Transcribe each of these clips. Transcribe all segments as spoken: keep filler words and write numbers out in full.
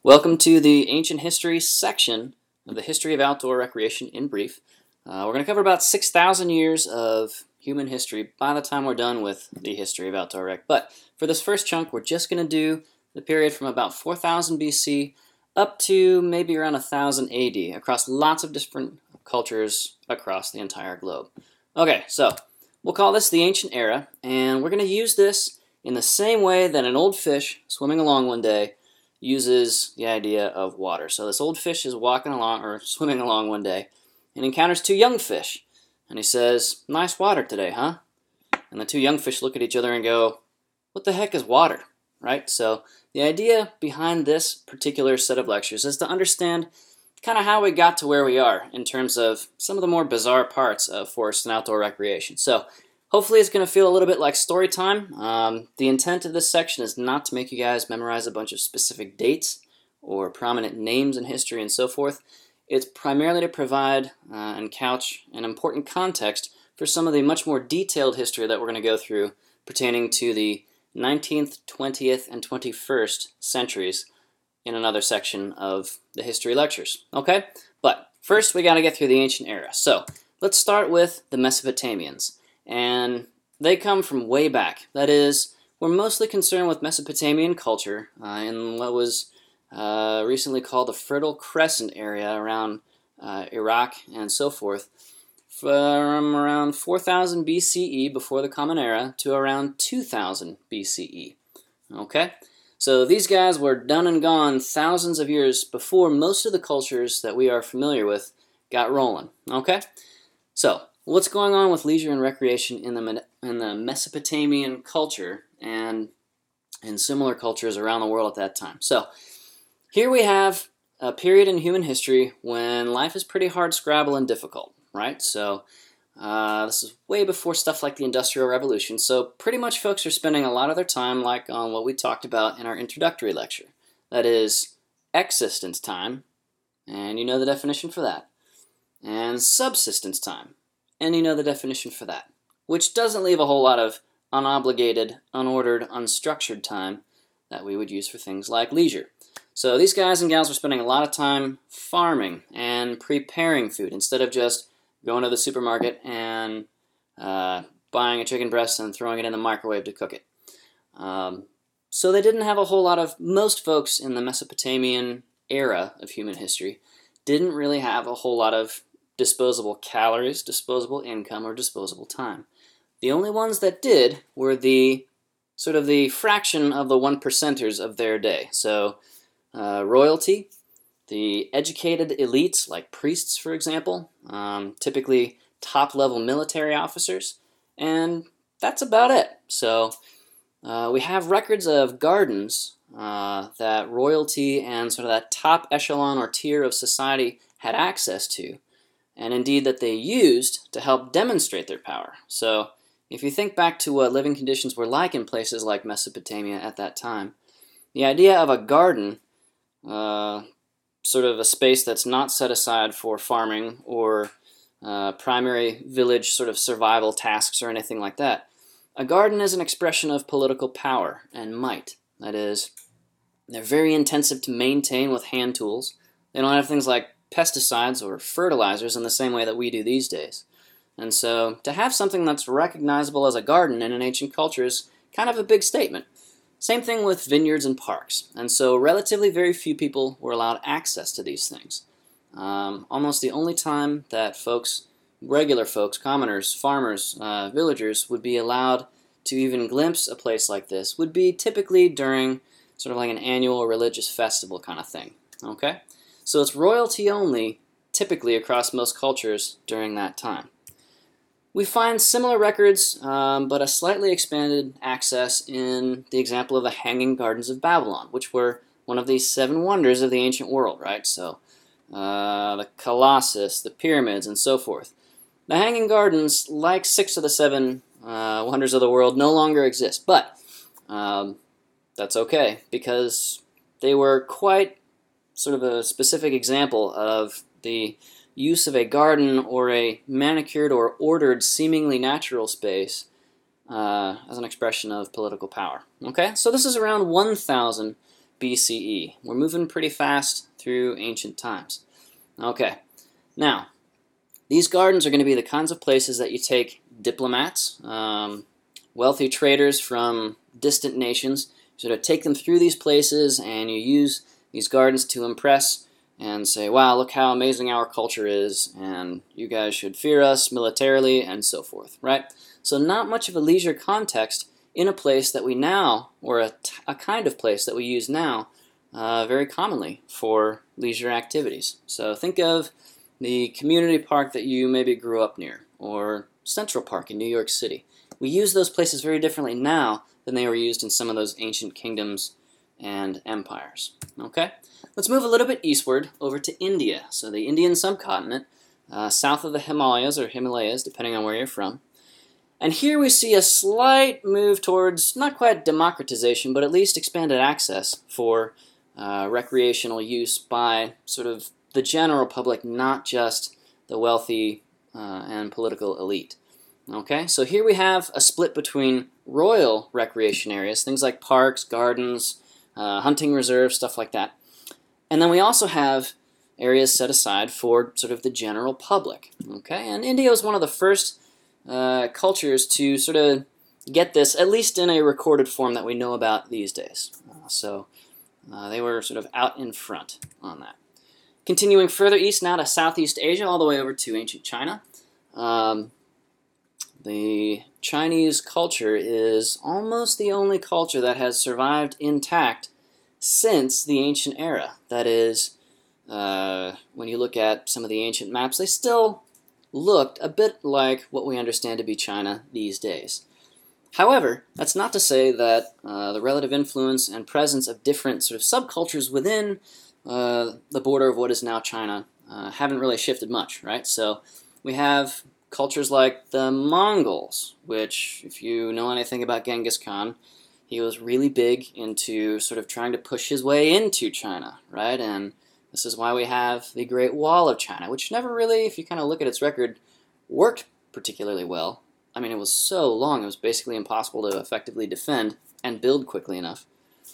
Welcome to the Ancient History section of the History of Outdoor Recreation in brief. Uh, we're going to cover about six thousand years of human history by the time we're done with the history of outdoor rec. But for this first chunk, we're just going to do the period from about four thousand B C up to maybe around one thousand A D across lots of different cultures across the entire globe. Okay, so we'll call this the Ancient Era, and we're going to use this in the same way that an old fish swimming along one day uses the idea of water. So this old fish is walking along, or swimming along one day, and encounters two young fish. And he says, "Nice water today, huh?" And the two young fish look at each other and go, "What the heck is water?" Right? So the idea behind this particular set of lectures is to understand kind of how we got to where we are in terms of some of the more bizarre parts of forest and outdoor recreation. So hopefully it's going to feel a little bit like story time. Um, the intent of this section is not to make you guys memorize a bunch of specific dates or prominent names in history and so forth. It's primarily to provide uh, and couch an important context for some of the much more detailed history that we're going to go through pertaining to the nineteenth, twentieth, and twenty-first centuries in another section of the history lectures. Okay? But first we got to get through the ancient era. So let's start with the Mesopotamians. And they come from way back. That is, we're mostly concerned with Mesopotamian culture uh, in what was uh, recently called the Fertile Crescent area around uh, Iraq and so forth, from around four thousand B C E, before the Common Era, to around two thousand B C E. Okay? So these guys were done and gone thousands of years before most of the cultures that we are familiar with got rolling. Okay? So what's going on with leisure and recreation in the in the Mesopotamian culture and in similar cultures around the world at that time? So here we have a period in human history when life is pretty hard scrabble and difficult, right? So uh, this is way before stuff like the Industrial Revolution. So pretty much folks are spending a lot of their time like on what we talked about in our introductory lecture. That is existence time, and you know the definition for that, and subsistence time. And you know the definition for that, which doesn't leave a whole lot of unobligated, unordered, unstructured time that we would use for things like leisure. So these guys and gals were spending a lot of time farming and preparing food instead of just going to the supermarket and uh, buying a chicken breast and throwing it in the microwave to cook it. Um, so they didn't have a whole lot of, most folks in the Mesopotamian era of human history didn't really have a whole lot of disposable calories, disposable income, or disposable time. The only ones that did were the sort of the fraction of the one percenters of their day. So uh, royalty, the educated elites like priests, for example, um, typically top-level military officers, and that's about it. So uh, we have records of gardens uh, that royalty and sort of that top echelon or tier of society had access to, and indeed that they used to help demonstrate their power. So if you think back to what living conditions were like in places like Mesopotamia at that time, the idea of a garden, uh, sort of a space that's not set aside for farming or uh, primary village sort of survival tasks or anything like that, a garden is an expression of political power and might. That is, they're very intensive to maintain with hand tools. They don't have things like pesticides or fertilizers in the same way that we do these days. And so to have something that's recognizable as a garden in an ancient culture is kind of a big statement. Same thing with vineyards and parks. And so relatively very few people were allowed access to these things. Um, almost the only time that folks, regular folks, commoners, farmers, uh, villagers would be allowed to even glimpse a place like this would be typically during sort of like an annual religious festival kind of thing. Okay? So it's royalty only, typically across most cultures during that time. We find similar records, um, but a slightly expanded access in the example of the Hanging Gardens of Babylon, which were one of the seven wonders of the ancient world, right? So uh, the Colossus, the pyramids, and so forth. The Hanging Gardens, like six of the seven uh, wonders of the world, no longer exist, but um, that's okay, because they were quite sort of a specific example of the use of a garden or a manicured or ordered seemingly natural space uh, as an expression of political power. Okay, so this is around one thousand B C E. We're moving pretty fast through ancient times. Okay, now, these gardens are going to be the kinds of places that you take diplomats, um, wealthy traders from distant nations, sort of take them through these places, and you use these gardens to impress and say, wow, look how amazing our culture is, and you guys should fear us militarily, and so forth, right? So not much of a leisure context in a place that we now, or a, t a kind of place that we use now, uh, very commonly for leisure activities. So think of the community park that you maybe grew up near, or Central Park in New York City. We use those places very differently now than they were used in some of those ancient kingdoms and empires. Okay? Let's move a little bit eastward over to India. So the Indian subcontinent, uh, south of the Himalayas, or Himalayas, depending on where you're from. And here we see a slight move towards, not quite democratization, but at least expanded access for uh, recreational use by sort of the general public, not just the wealthy uh, and political elite. Okay, so here we have a split between royal recreation areas, things like parks, gardens, uh, hunting reserves, stuff like that. And then we also have areas set aside for sort of the general public. Okay, and India was one of the first uh, cultures to sort of get this, at least in a recorded form that we know about these days. Uh, so uh, they were sort of out in front on that. Continuing further east now to Southeast Asia, all the way over to ancient China. Um, the Chinese culture is almost the only culture that has survived intact since the ancient era. That is, uh, when you look at some of the ancient maps, they still looked a bit like what we understand to be China these days. However, that's not to say that uh, the relative influence and presence of different sort of subcultures within uh, the border of what is now China uh, haven't really shifted much, right? So we have cultures like the Mongols, which, if you know anything about Genghis Khan, he was really big into sort of trying to push his way into China, right? And this is why we have the Great Wall of China, which never really, if you kind of look at its record, worked particularly well. I mean, it was so long, it was basically impossible to effectively defend and build quickly enough.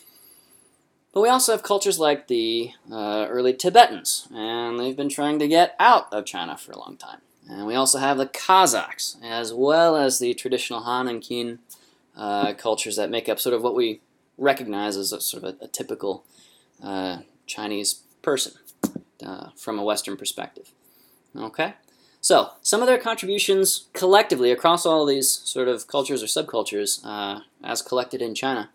But we also have cultures like the uh, early Tibetans, and they've been trying to get out of China for a long time. And we also have the Kazakhs, as well as the traditional Han and Qin uh, cultures that make up sort of what we recognize as a sort of a, a typical uh, Chinese person uh, from a Western perspective. Okay? So, some of their contributions collectively across all of these sort of cultures or subcultures, uh, as collected in China,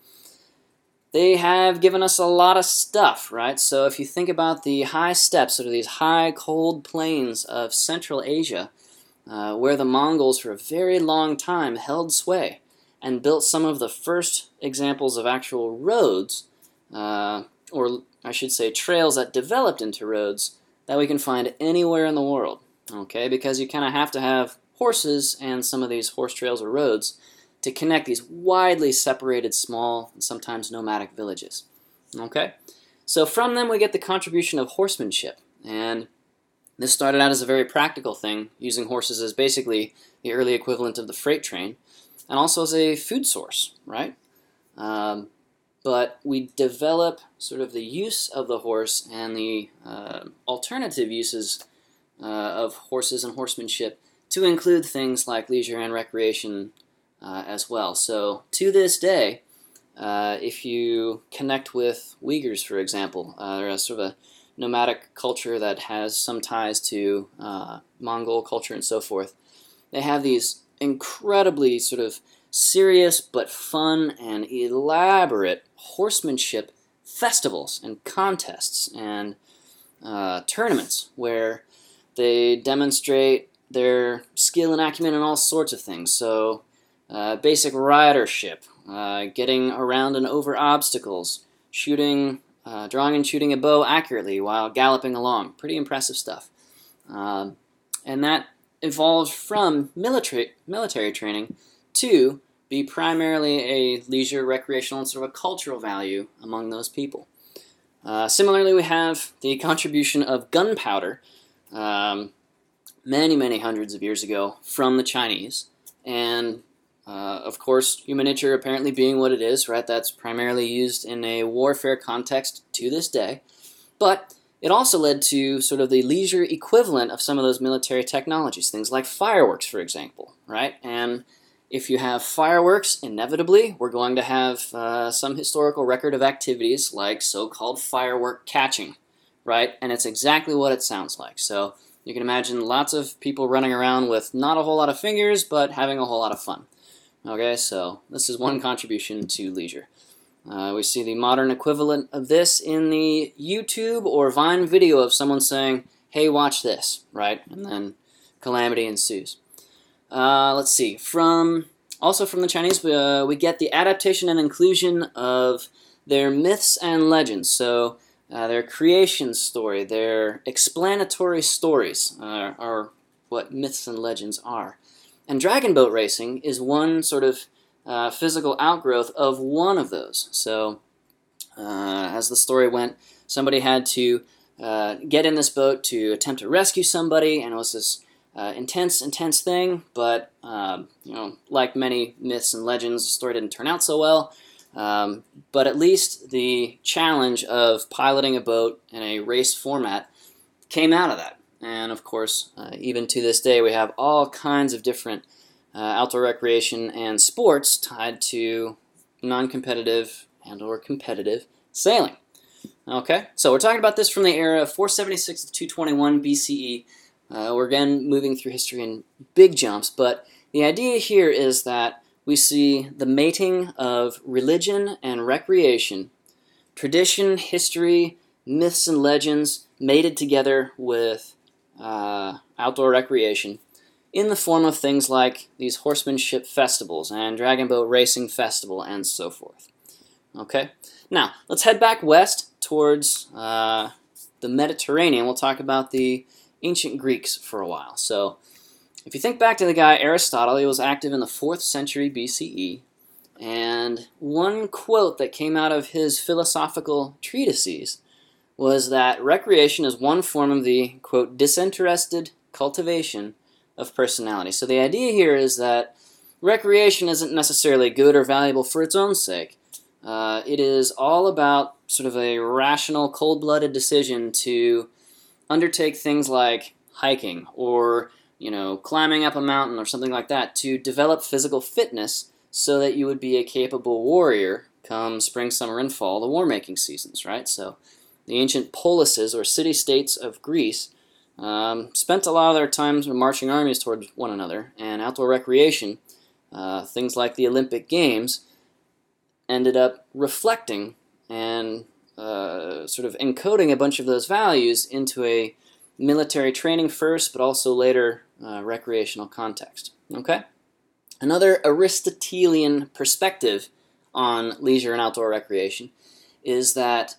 they have given us a lot of stuff, right? So if you think about the high steppes, sort of these high, cold plains of Central Asia, uh, where the Mongols for a very long time held sway and built some of the first examples of actual roads, uh, or I should say trails that developed into roads that we can find anywhere in the world, okay? Because you kind of have to have horses and some of these horse trails or roads to connect these widely separated small and sometimes nomadic villages. Okay? So from them we get the contribution of horsemanship, and this started out as a very practical thing, using horses as basically the early equivalent of the freight train, and also as a food source, right? Um, but we develop sort of the use of the horse and the uh, alternative uses uh, of horses and horsemanship to include things like leisure and recreation Uh, as well. So to this day, uh, if you connect with Uyghurs, for example, uh, they're a sort of a nomadic culture that has some ties to uh, Mongol culture and so forth. They have these incredibly sort of serious but fun and elaborate horsemanship festivals and contests and uh, tournaments where they demonstrate their skill and acumen in all sorts of things. So Uh, basic ridership, uh, getting around and over obstacles, shooting, uh, drawing and shooting a bow accurately while galloping along. Pretty impressive stuff. Um, and that evolved from military, military training to be primarily a leisure, recreational, and sort of a cultural value among those people. Uh, similarly, we have the contribution of gunpowder um, many, many hundreds of years ago from the Chinese, and Uh, of course, human nature apparently being what it is, right? That's primarily used in a warfare context to this day. But it also led to sort of the leisure equivalent of some of those military technologies, things like fireworks, for example, right? And if you have fireworks, inevitably, we're going to have uh, some historical record of activities like so-called firework catching, right? And it's exactly what it sounds like. So you can imagine lots of people running around with not a whole lot of fingers, but having a whole lot of fun. Okay, so this is one contribution to leisure. Uh, we see the modern equivalent of this in the YouTube or Vine video of someone saying, hey, watch this, right? And then calamity ensues. Uh, let's see. From also from the Chinese, uh, we get the adaptation and inclusion of their myths and legends. So uh, their creation story, their explanatory stories uh, are what myths and legends are. And dragon boat racing is one sort of uh, physical outgrowth of one of those. So uh, as the story went, somebody had to uh, get in this boat to attempt to rescue somebody, and it was this uh, intense, intense thing, but um, you know, like many myths and legends, the story didn't turn out so well. Um, but at least the challenge of piloting a boat in a race format came out of that. And of course, uh, even to this day, we have all kinds of different uh, outdoor recreation and sports tied to non-competitive and or competitive sailing. Okay, so we're talking about this from the era of four seventy-six to two twenty-one B C E. Uh, we're again moving through history in big jumps, but the idea here is that we see the mating of religion and recreation, tradition, history, myths and legends mated together with uh, outdoor recreation in the form of things like these horsemanship festivals and dragon boat racing festival and so forth. Okay, now let's head back west towards uh, the Mediterranean. We'll talk about the ancient Greeks for a while. So if you think back to the guy Aristotle, he was active in the fourth century B C E, and one quote that came out of his philosophical treatises was that recreation is one form of the, quote, disinterested cultivation of personality. So the idea here is that recreation isn't necessarily good or valuable for its own sake. Uh, it is all about sort of a rational, cold-blooded decision to undertake things like hiking or, you know, climbing up a mountain or something like that to develop physical fitness so that you would be a capable warrior come spring, summer, and fall, the war-making seasons, right? So the ancient polises, or city-states of Greece, um, spent a lot of their time marching armies towards one another, and outdoor recreation, uh, things like the Olympic Games, ended up reflecting and uh, sort of encoding a bunch of those values into a military training first, but also later uh, recreational context. Okay? Another Aristotelian perspective on leisure and outdoor recreation is that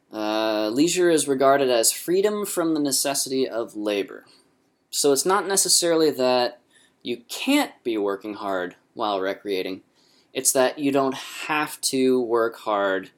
uh, leisure is regarded as freedom from the necessity of labor. So it's not necessarily that you can't be working hard while recreating. It's that you don't have to work hard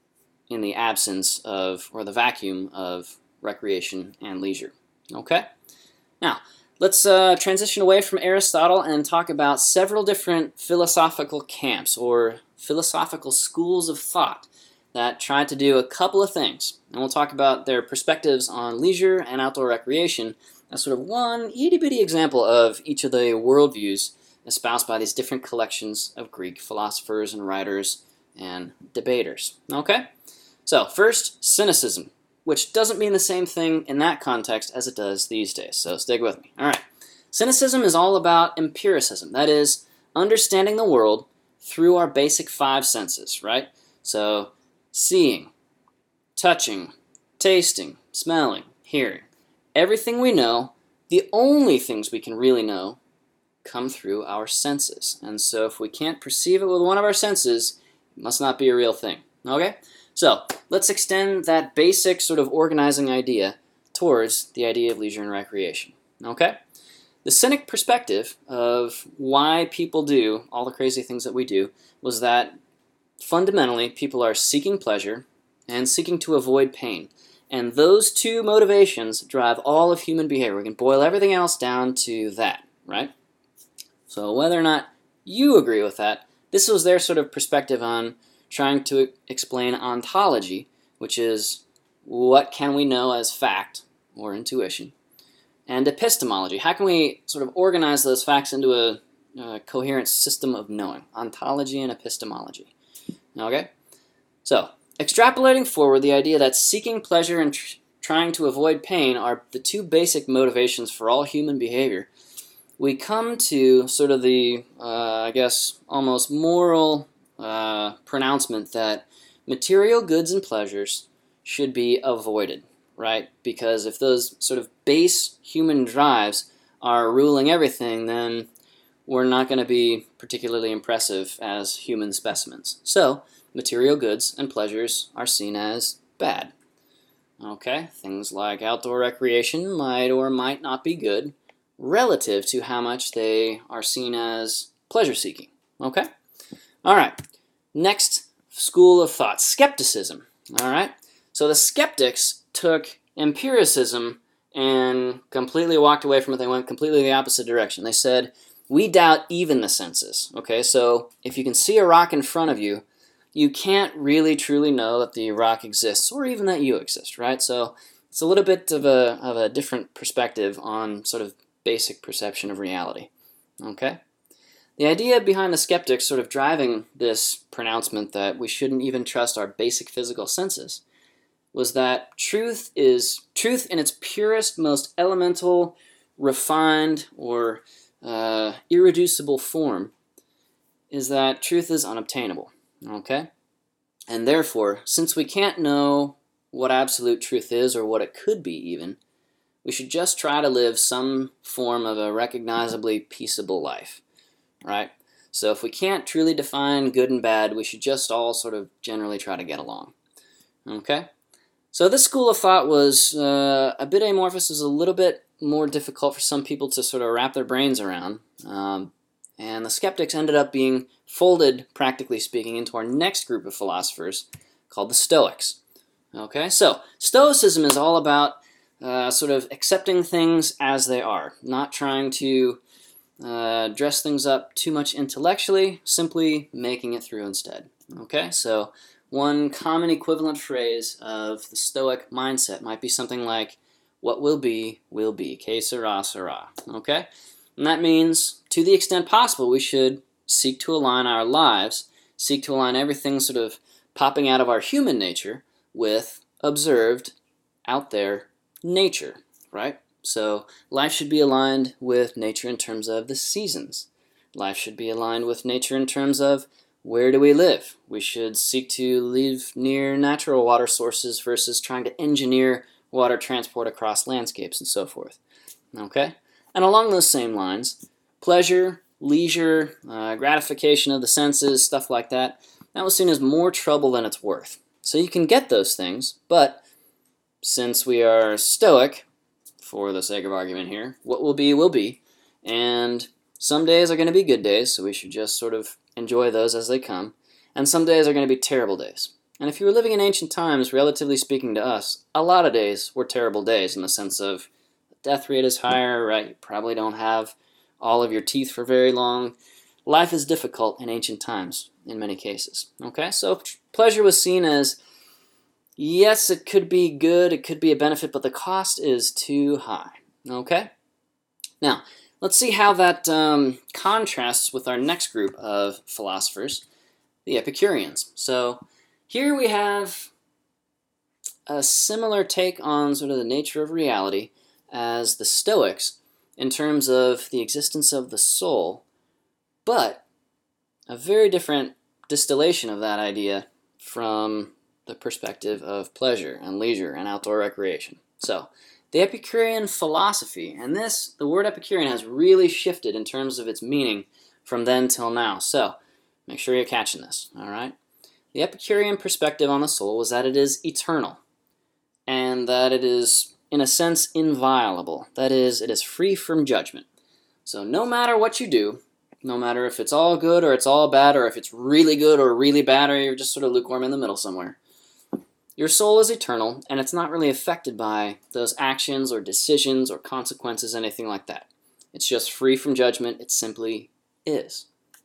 in the absence of, or the vacuum of, recreation and leisure. Okay? Now, let's uh, transition away from Aristotle and talk about several different philosophical camps or philosophical schools of thought that tried to do a couple of things. And we'll talk about their perspectives on leisure and outdoor recreation as sort of one itty-bitty example of each of the worldviews espoused by these different collections of Greek philosophers and writers and debaters. Okay? So, first, cynicism, which doesn't mean the same thing in that context as it does these days, so stick with me. All right. Cynicism is all about empiricism, that is, understanding the world through our basic five senses, right? So, seeing, touching, tasting, smelling, hearing. Everything we know, the only things we can really know, come through our senses. And so if we can't perceive it with one of our senses, it must not be a real thing. Okay? So, let's extend that basic sort of organizing idea towards the idea of leisure and recreation. Okay? The cynic perspective of why people do all the crazy things that we do was that fundamentally people are seeking pleasure and seeking to avoid pain. And those two motivations drive all of human behavior. We can boil everything else down to that, right? So whether or not you agree with that, this was their sort of perspective on trying to explain ontology, which is what can we know as fact or intuition, and epistemology. How can we sort of organize those facts into a, a coherent system of knowing? Ontology and epistemology. Okay? So, extrapolating forward, the idea that seeking pleasure and tr trying to avoid pain are the two basic motivations for all human behavior, we come to sort of the, uh, I guess, almost moral uh, pronouncement that material goods and pleasures should be avoided, right? Because if those sort of base human drives are ruling everything, then we're not going to be particularly impressive as human specimens. So, material goods and pleasures are seen as bad. Okay, things like outdoor recreation might or might not be good relative to how much they are seen as pleasure-seeking. Okay? All right. Next school of thought, skepticism. All right? So the skeptics took empiricism and completely walked away from it. They went completely the opposite direction. They said, we doubt even the senses. Okay, so if you can see a rock in front of you, you can't really truly know that the rock exists or even that you exist, right? So it's a little bit of a, of a different perspective on sort of basic perception of reality. Okay? The idea behind the skeptics sort of driving this pronouncement that we shouldn't even trust our basic physical senses was that truth is truth in its purest, most elemental, refined, or uh, irreducible form is that truth is unobtainable. Okay? And therefore, since we can't know what absolute truth is or what it could be even, we should just try to live some form of a recognizably peaceable life, right? So if we can't truly define good and bad, we should just all sort of generally try to get along. Okay? So this school of thought was uh, a bit amorphous. It was a little bit more difficult for some people to sort of wrap their brains around. Um, and the skeptics ended up being folded, practically speaking, into our next group of philosophers called the Stoics. Okay? So Stoicism is all about uh, sort of accepting things as they are, not trying to uh, dress things up too much intellectually, simply making it through instead. Okay? So one common equivalent phrase of the Stoic mindset might be something like, what will be, will be. Que sera, sera. Okay? And that means, to the extent possible, we should seek to align our lives, seek to align everything sort of popping out of our human nature with observed, out there, nature, right? So life should be aligned with nature in terms of the seasons. Life should be aligned with nature in terms of where do we live. We should seek to live near natural water sources versus trying to engineer water transport across landscapes and so forth. Okay? And along those same lines, pleasure, leisure, uh, gratification of the senses, stuff like that, that was seen as more trouble than it's worth. So you can get those things, but since we are Stoic, for the sake of argument here, what will be will be, and some days are going to be good days, so we should just sort of enjoy those as they come, and some days are going to be terrible days. And if you were living in ancient times, relatively speaking to us, a lot of days were terrible days in the sense of death rate is higher, right? You probably don't have all of your teeth for very long. Life is difficult in ancient times in many cases. Okay, so pleasure was seen as, yes, it could be good, it could be a benefit, but the cost is too high. Okay? Now, let's see how that um, contrasts with our next group of philosophers, the Epicureans. So here we have a similar take on sort of the nature of reality as the Stoics in terms of the existence of the soul, but a very different distillation of that idea from the perspective of pleasure and leisure and outdoor recreation. So, the Epicurean philosophy, and this, the word Epicurean has really shifted in terms of its meaning from then till now. So, make sure you're catching this, all right? The Epicurean perspective on the soul was that it is eternal, and that it is, in a sense, inviolable. That is, it is free from judgment. So no matter what you do, no matter if it's all good or it's all bad, or if it's really good or really bad, or you're just sort of lukewarm in the middle somewhere, your soul is eternal, and it's not really affected by those actions or decisions or consequences, anything like that. It's just free from judgment. It simply is.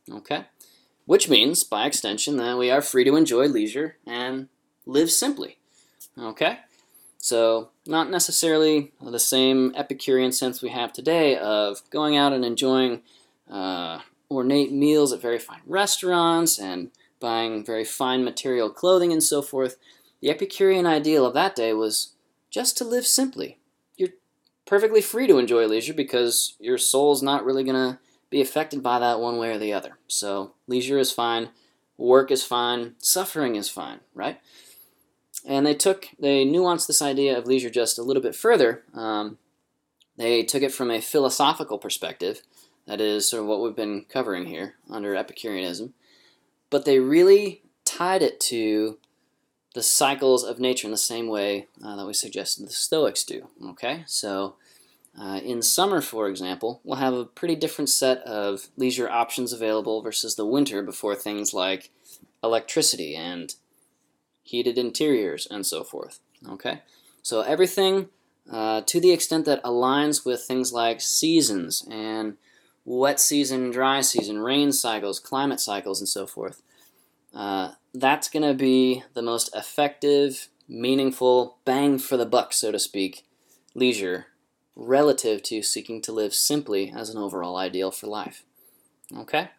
Okay? Which means, by extension, that we are free to enjoy leisure and live simply. Okay? So, not necessarily the same Epicurean sense we have today of going out and enjoying uh, ornate meals at very fine restaurants and buying very fine material clothing and so forth. The Epicurean ideal of that day was just to live simply. You're perfectly free to enjoy leisure because your soul's not really going to be affected by that one way or the other. So, leisure is fine, work is fine, suffering is fine, right? And they took, they nuanced this idea of leisure just a little bit further. Um, they took it from a philosophical perspective, that is sort of what we've been covering here under Epicureanism, but they really tied it to the cycles of nature in the same way uh, that we suggested the Stoics do. Okay, so uh, in summer, for example, we'll have a pretty different set of leisure options available versus the winter before things like electricity and heated interiors, and so forth. Okay, so everything uh, to the extent that aligns with things like seasons and wet season, dry season, rain cycles, climate cycles, and so forth. Uh, that's going to be the most effective, meaningful, bang for the buck, so to speak, leisure relative to seeking to live simply as an overall ideal for life. Okay?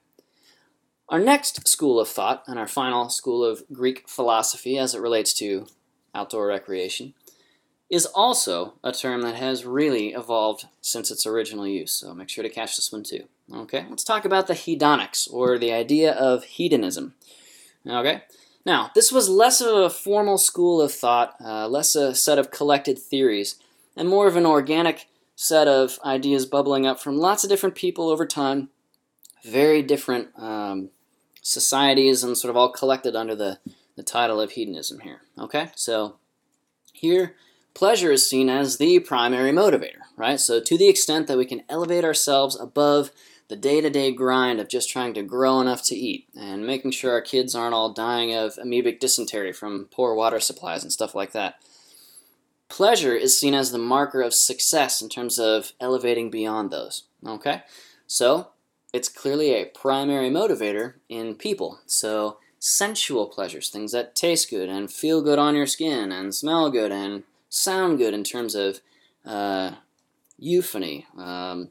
Our next school of thought, and our final school of Greek philosophy as it relates to outdoor recreation, is also a term that has really evolved since its original use, so make sure to catch this one too. Okay, let's talk about the hedonics, or the idea of hedonism. Okay, now this was less of a formal school of thought, uh, less a set of collected theories, and more of an organic set of ideas bubbling up from lots of different people over time, very different um, societies, and sort of all collected under the, the title of hedonism here. Okay, so here pleasure is seen as the primary motivator, right? So to the extent that we can elevate ourselves above the day-to-day grind of just trying to grow enough to eat and making sure our kids aren't all dying of amoebic dysentery from poor water supplies and stuff like that, pleasure is seen as the marker of success in terms of elevating beyond those. Okay, so it's clearly a primary motivator in people. So sensual pleasures, things that taste good and feel good on your skin and smell good and sound good in terms of uh, euphony. Um,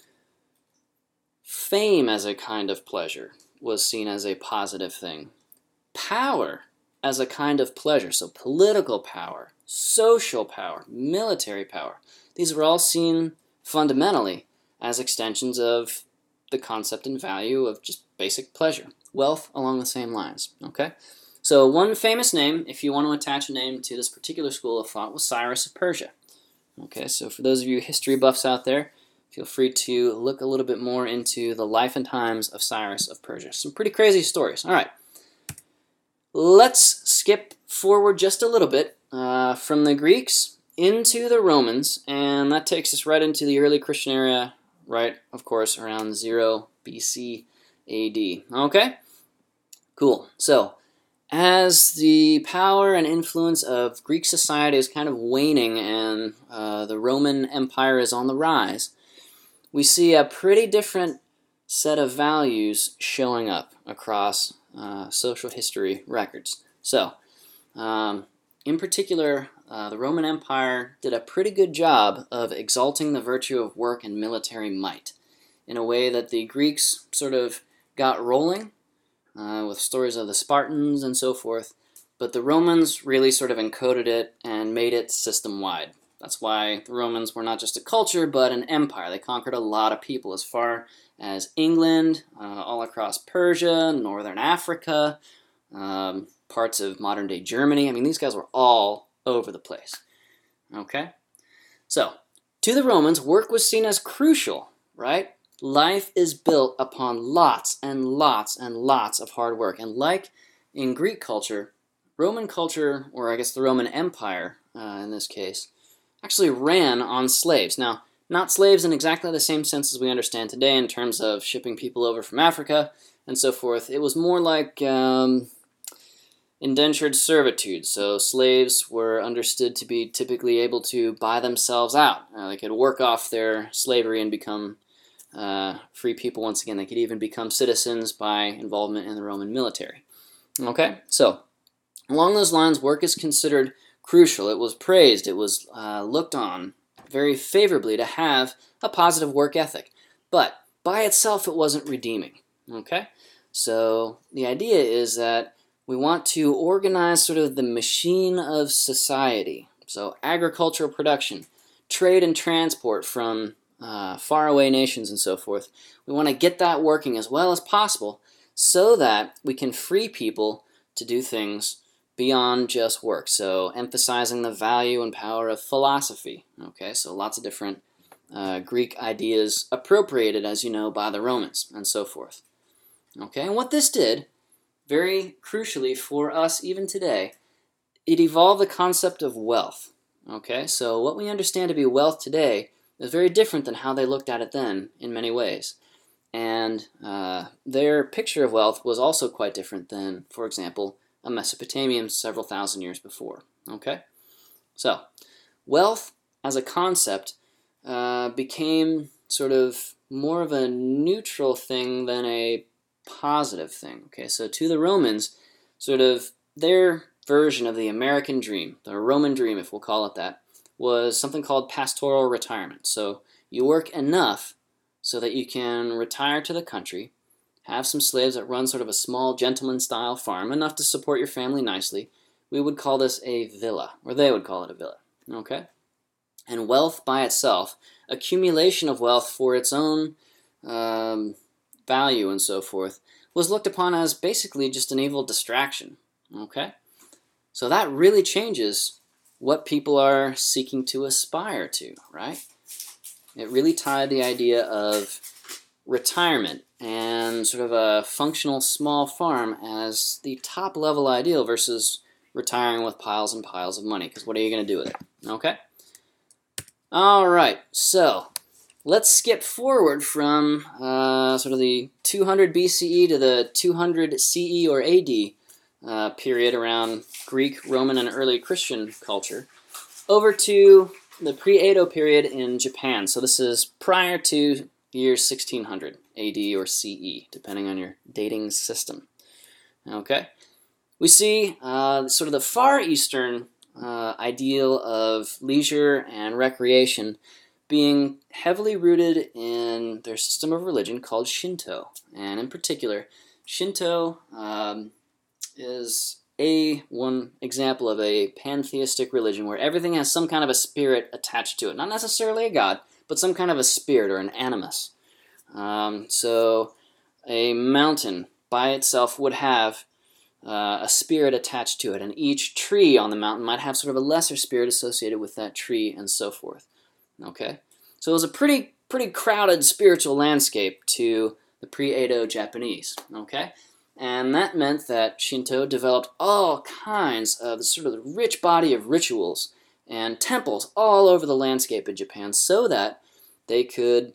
fame as a kind of pleasure was seen as a positive thing. Power as a kind of pleasure, so political power, social power, military power, these were all seen fundamentally as extensions of the concept and value of just basic pleasure. Wealth along the same lines, okay? So one famous name, if you want to attach a name to this particular school of thought, was Cyrus of Persia. Okay, so for those of you history buffs out there, feel free to look a little bit more into the life and times of Cyrus of Persia. Some pretty crazy stories. All right, let's skip forward just a little bit uh, from the Greeks into the Romans, and that takes us right into the early Christian era, right, of course, around zero B C A D. Okay? Cool. So, as the power and influence of Greek society is kind of waning and uh, the Roman Empire is on the rise, we see a pretty different set of values showing up across uh, social history records. So, um, in particular, uh, the Roman Empire did a pretty good job of exalting the virtue of work and military might in a way that the Greeks sort of got rolling uh, with stories of the Spartans and so forth, but the Romans really sort of encoded it and made it system-wide. That's why the Romans were not just a culture, but an empire. They conquered a lot of people as far as England, uh, all across Persia, northern Africa, um, parts of modern-day Germany. I mean, these guys were all over the place. Okay? So, to the Romans, work was seen as crucial, right? Life is built upon lots and lots and lots of hard work. And like in Greek culture, Roman culture, or I guess the Roman Empire uh, in this case, actually ran on slaves. Now, not slaves in exactly the same sense as we understand today in terms of shipping people over from Africa and so forth. It was more like um, indentured servitude. So slaves were understood to be typically able to buy themselves out. Uh, they could work off their slavery and become uh, free people once again. They could even become citizens by involvement in the Roman military. Okay, so along those lines, work is considered crucial. It was praised. It was uh, looked on very favorably to have a positive work ethic. But by itself, it wasn't redeeming. Okay, so the idea is that we want to organize sort of the machine of society. So agricultural production, trade and transport from uh, faraway nations and so forth. We want to get that working as well as possible so that we can free people to do things beyond just work. So emphasizing the value and power of philosophy. Okay, so lots of different uh, Greek ideas appropriated, as you know, by the Romans and so forth. Okay, and what this did, very crucially for us even today, it evolved the concept of wealth. Okay, so what we understand to be wealth today is very different than how they looked at it then in many ways. And uh, their picture of wealth was also quite different than, for example, a Mesopotamian several thousand years before. Okay, so wealth as a concept uh, became sort of more of a neutral thing than a positive thing. Okay, so to the Romans, sort of their version of the American dream, the Roman dream, if we'll call it that, was something called pastoral retirement. So you work enough so that you can retire to the country, have some slaves that run sort of a small gentleman-style farm, enough to support your family nicely. We would call this a villa, or they would call it a villa. Okay? And wealth by itself, accumulation of wealth for its own um, value and so forth, was looked upon as basically just an evil distraction. Okay? So that really changes what people are seeking to aspire to, right? It really tied the idea of retirement and sort of a functional small farm as the top level ideal versus retiring with piles and piles of money, because what are you going to do with it? Okay? All right, so let's skip forward from uh, sort of the two hundred B C E to the two hundred C E or A D uh, period around Greek, Roman, and early Christian culture over to the pre-Edo period in Japan. So this is prior to the year sixteen hundred A D or C E, depending on your dating system. Okay, we see uh, sort of the Far Eastern uh, ideal of leisure and recreation being heavily rooted in their system of religion called Shinto. And in particular, Shinto um, is a one example of a pantheistic religion where everything has some kind of a spirit attached to it. Not necessarily a god, but some kind of a spirit or an animus. Um, so a mountain by itself would have uh, a spirit attached to it, and each tree on the mountain might have sort of a lesser spirit associated with that tree, and so forth. Okay, so it was a pretty pretty crowded spiritual landscape to the pre-Edo Japanese. Okay, and that meant that Shinto developed all kinds of the sort of the rich body of rituals and temples all over the landscape in Japan, so that they could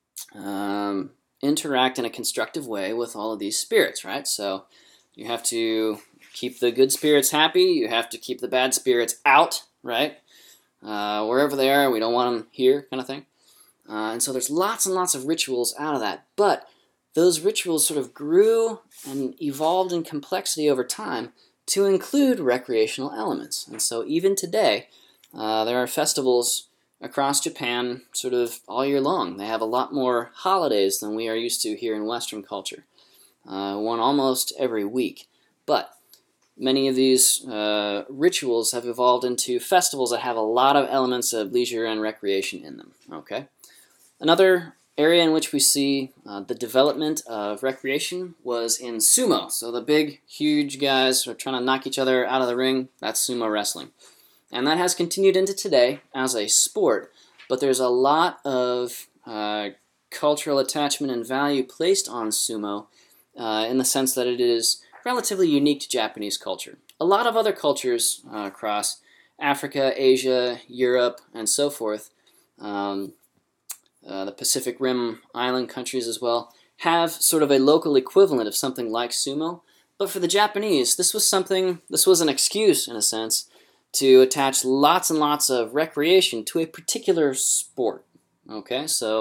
um, interact in a constructive way with all of these spirits, right? So you have to keep the good spirits happy. You have to keep the bad spirits out, right? Uh, wherever they are, we don't want them here, kind of thing. Uh, and so there's lots and lots of rituals out of that. But those rituals sort of grew and evolved in complexity over time to include recreational elements. And so even today, uh, there are festivals across Japan sort of all year long. They have a lot more holidays than we are used to here in Western culture. Uh, one almost every week. But many of these uh, rituals have evolved into festivals that have a lot of elements of leisure and recreation in them. Okay. Another area in which we see uh, the development of recreation was in sumo. So the big, huge guys who are trying to knock each other out of the ring, that's sumo wrestling. And that has continued into today as a sport, but there's a lot of uh, cultural attachment and value placed on sumo uh, in the sense that it is relatively unique to Japanese culture. A lot of other cultures uh, across Africa, Asia, Europe, and so forth, um, uh, the Pacific Rim island countries as well, have sort of a local equivalent of something like sumo. But for the Japanese, this was something, this was an excuse, in a sense, to attach lots and lots of recreation to a particular sport. Okay, so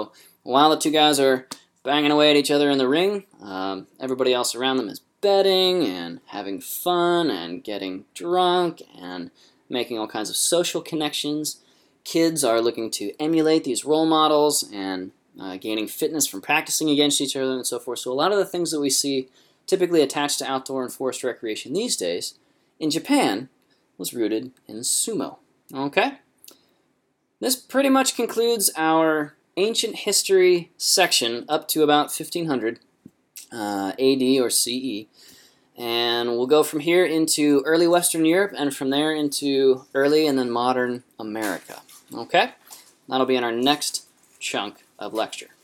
while the two guys are banging away at each other in the ring, um, everybody else around them is betting and having fun and getting drunk and making all kinds of social connections. Kids are looking to emulate these role models and uh, gaining fitness from practicing against each other and so forth. So a lot of the things that we see typically attached to outdoor and forest recreation these days, in Japan, was rooted in sumo. Okay? This pretty much concludes our ancient history section up to about fifteen hundred uh, A D or C E. And we'll go from here into early Western Europe and from there into early and then modern America. Okay? That'll be in our next chunk of lecture.